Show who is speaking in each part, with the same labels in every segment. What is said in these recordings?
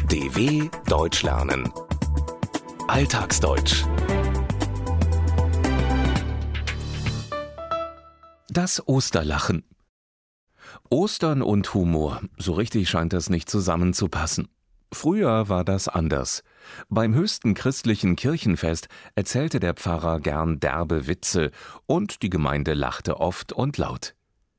Speaker 1: DW Deutsch lernen. Alltagsdeutsch. Das Osterlachen. Ostern und Humor, so richtig scheint das nicht zusammenzupassen. Früher war das anders. Beim höchsten christlichen Kirchenfest erzählte der Pfarrer gern derbe Witze und die Gemeinde lachte oft und laut.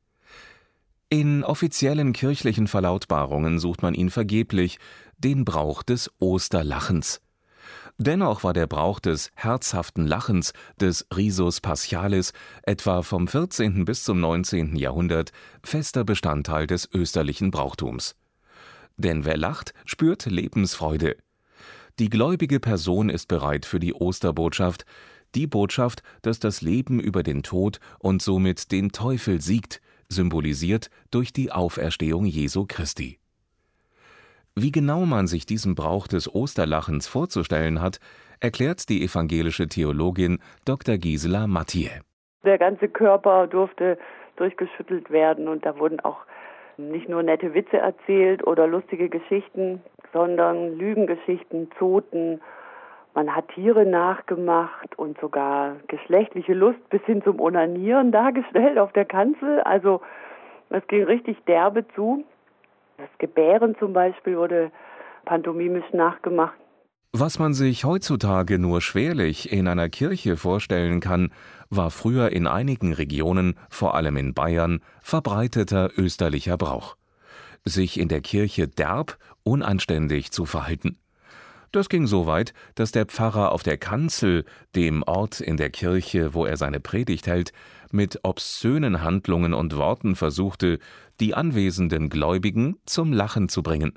Speaker 1: In offiziellen kirchlichen Verlautbarungen sucht man ihn vergeblich, den Brauch des Osterlachens. Dennoch war der Brauch des herzhaften Lachens, des Risus Paschalis, etwa vom 14. bis zum 19. Jahrhundert fester Bestandteil des österlichen Brauchtums. Denn wer lacht, spürt Lebensfreude. Die gläubige Person ist bereit für die Osterbotschaft, die Botschaft, dass das Leben über den Tod und somit den Teufel siegt, symbolisiert durch die Auferstehung Jesu Christi. Wie genau man sich diesen Brauch des Osterlachens vorzustellen hat, erklärt die evangelische Theologin Dr. Gisela Mathieu.
Speaker 2: Der ganze Körper durfte durchgeschüttelt werden und da wurden auch nicht nur nette Witze erzählt oder lustige Geschichten, sondern Lügengeschichten, Zoten. Man hat Tiere nachgemacht und sogar geschlechtliche Lust bis hin zum Onanieren dargestellt auf der Kanzel. Also es ging richtig derbe zu. Das Gebären zum Beispiel wurde pantomimisch nachgemacht.
Speaker 1: Was man sich heutzutage nur schwerlich in einer Kirche vorstellen kann, war früher in einigen Regionen, vor allem in Bayern, verbreiteter österlicher Brauch. Sich in der Kirche derb, unanständig zu verhalten. Das ging so weit, dass der Pfarrer auf der Kanzel, dem Ort in der Kirche, wo er seine Predigt hält, mit obszönen Handlungen und Worten versuchte, die anwesenden Gläubigen zum Lachen zu bringen.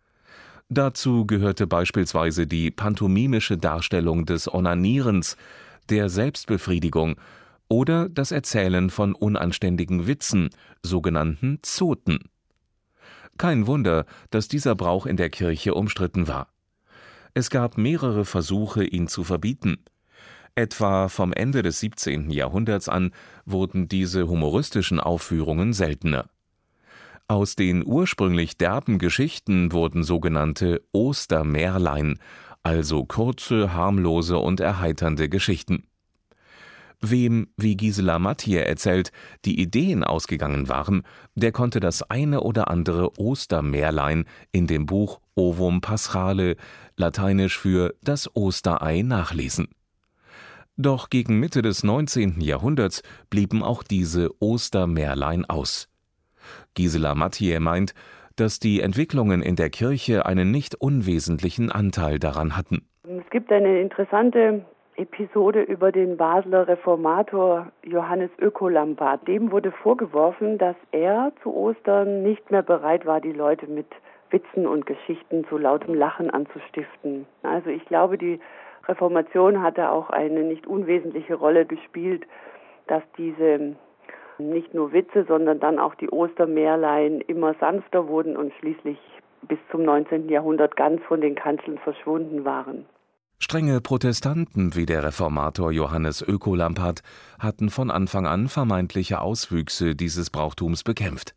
Speaker 1: Dazu gehörte beispielsweise die pantomimische Darstellung des Onanierens, der Selbstbefriedigung oder das Erzählen von unanständigen Witzen, sogenannten Zoten. Kein Wunder, dass dieser Brauch in der Kirche umstritten war. Es gab mehrere Versuche, ihn zu verbieten. Etwa vom Ende des 17. Jahrhunderts an wurden diese humoristischen Aufführungen seltener. Aus den ursprünglich derben Geschichten wurden sogenannte Ostermärlein, also kurze, harmlose und erheiternde Geschichten. Wem, wie Gisela Mathieu erzählt, die Ideen ausgegangen waren, der konnte das eine oder andere Ostermärlein in dem Buch Ovum Paschale, lateinisch für das Osterei, nachlesen. Doch gegen Mitte des 19. Jahrhunderts blieben auch diese Ostermärlein aus. Gisela Mathieu meint, dass die Entwicklungen in der Kirche einen nicht unwesentlichen Anteil daran hatten.
Speaker 2: Es gibt eine interessante Episode über den Basler Reformator Johannes Oecolambard. Dem wurde vorgeworfen, dass er zu Ostern nicht mehr bereit war, die Leute mit Witzen und Geschichten zu lautem Lachen anzustiften. Also ich glaube, die Reformation hatte auch eine nicht unwesentliche Rolle gespielt, dass diese nicht nur Witze, sondern dann auch die Ostermärlein immer sanfter wurden und schließlich bis zum 19. Jahrhundert ganz von den Kanzeln verschwunden waren.
Speaker 1: Strenge Protestanten wie der Reformator Johannes Oecolambard hatten von Anfang an vermeintliche Auswüchse dieses Brauchtums bekämpft.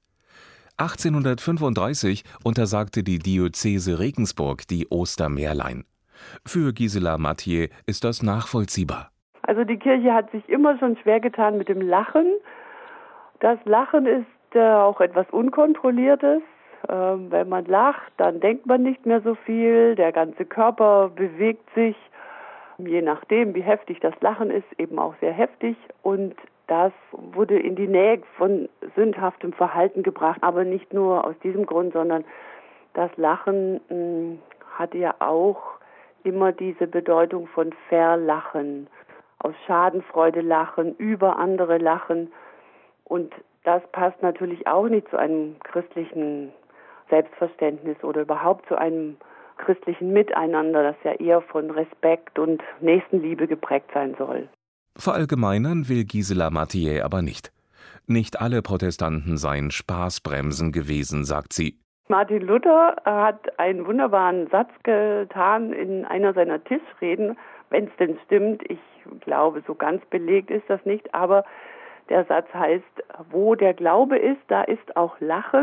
Speaker 1: 1835 untersagte die Diözese Regensburg die Ostermärlein. Für Gisela Mathieu ist das nachvollziehbar.
Speaker 2: Also die Kirche hat sich immer schon schwer getan mit dem Lachen. Das Lachen ist auch etwas Unkontrolliertes. Wenn man lacht, dann denkt man nicht mehr so viel. Der ganze Körper bewegt sich, je nachdem, wie heftig das Lachen ist, eben auch sehr heftig. Und das wurde in die Nähe von sündhaftem Verhalten gebracht. Aber nicht nur aus diesem Grund, sondern das Lachen hatte ja auch immer diese Bedeutung von Verlachen. Aus Schadenfreude lachen, über andere lachen. Und das passt natürlich auch nicht zu einem christlichen Selbstverständnis oder überhaupt zu einem christlichen Miteinander, das ja eher von Respekt und Nächstenliebe geprägt sein soll.
Speaker 1: Verallgemeinern will Gisela Mathieu aber nicht. Nicht alle Protestanten seien Spaßbremsen gewesen, sagt sie.
Speaker 2: Martin Luther hat einen wunderbaren Satz getan in einer seiner Tischreden, wenn es denn stimmt. Ich glaube, so ganz belegt ist das nicht, aber der Satz heißt, wo der Glaube ist, da ist auch Lachen.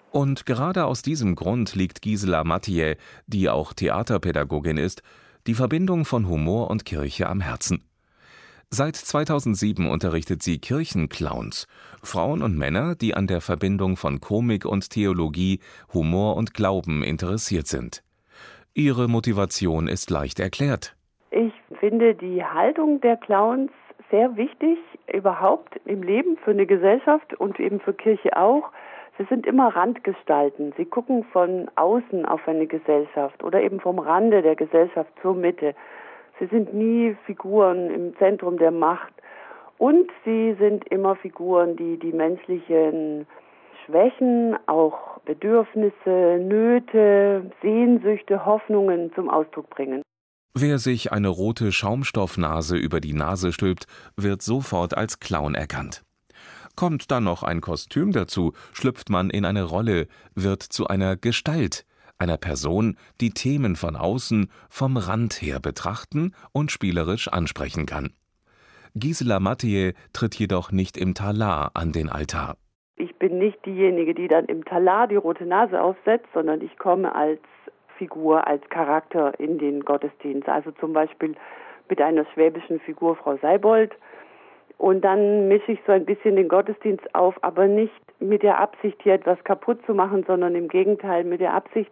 Speaker 1: Und gerade aus diesem Grund liegt Gisela Mathieu, die auch Theaterpädagogin ist, die Verbindung von Humor und Kirche am Herzen. Seit 2007 unterrichtet sie Kirchenclowns, Frauen und Männer, die an der Verbindung von Komik und Theologie, Humor und Glauben interessiert sind. Ihre Motivation ist leicht erklärt.
Speaker 2: Ich finde die Haltung der Clowns sehr wichtig, überhaupt im Leben für eine Gesellschaft und eben für Kirche auch. Sie sind immer Randgestalten. Sie gucken von außen auf eine Gesellschaft oder eben vom Rande der Gesellschaft zur Mitte. Sie sind nie Figuren im Zentrum der Macht. Und sie sind immer Figuren, die die menschlichen Schwächen, auch Bedürfnisse, Nöte, Sehnsüchte, Hoffnungen zum Ausdruck bringen.
Speaker 1: Wer sich eine rote Schaumstoffnase über die Nase stülpt, wird sofort als Clown erkannt. Kommt dann noch ein Kostüm dazu, schlüpft man in eine Rolle, wird zu einer Gestalt, einer Person, die Themen von außen, vom Rand her betrachten und spielerisch ansprechen kann. Gisela Mathieu tritt jedoch nicht im Talar an den Altar.
Speaker 2: Ich bin nicht diejenige, die dann im Talar die rote Nase aufsetzt, sondern ich komme als Figur, als Charakter in den Gottesdienst. Also zum Beispiel mit einer schwäbischen Figur, Frau Seibold. Und dann mische ich so ein bisschen den Gottesdienst auf, aber nicht mit der Absicht, hier etwas kaputt zu machen, sondern im Gegenteil mit der Absicht,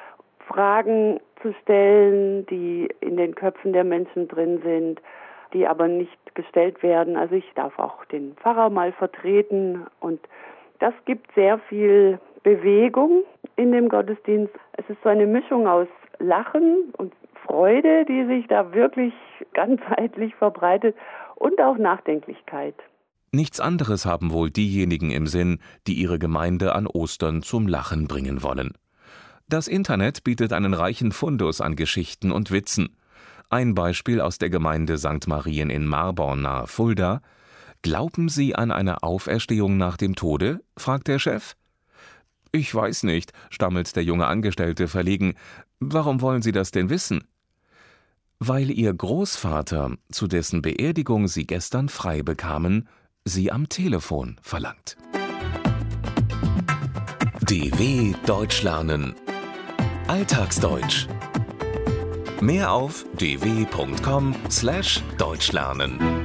Speaker 2: Fragen zu stellen, die in den Köpfen der Menschen drin sind, die aber nicht gestellt werden. Also ich darf auch den Pfarrer mal vertreten und das gibt sehr viel Bewegung in dem Gottesdienst. Es ist so eine Mischung aus Lachen und Freude, die sich da wirklich ganzheitlich verbreitet und auch Nachdenklichkeit.
Speaker 1: Nichts anderes haben wohl diejenigen im Sinn, die ihre Gemeinde an Ostern zum Lachen bringen wollen. Das Internet bietet einen reichen Fundus an Geschichten und Witzen. Ein Beispiel aus der Gemeinde St. Marien in Marborn nahe Fulda. »Glauben Sie an eine Auferstehung nach dem Tode?« fragt der Chef. »Ich weiß nicht«, stammelt der junge Angestellte verlegen. »Warum wollen Sie das denn wissen?« »Weil Ihr Großvater, zu dessen Beerdigung Sie gestern frei bekamen, Sie am Telefon verlangt.« DW Deutsch lernen. Alltagsdeutsch. Mehr auf dw.com/deutschlernen.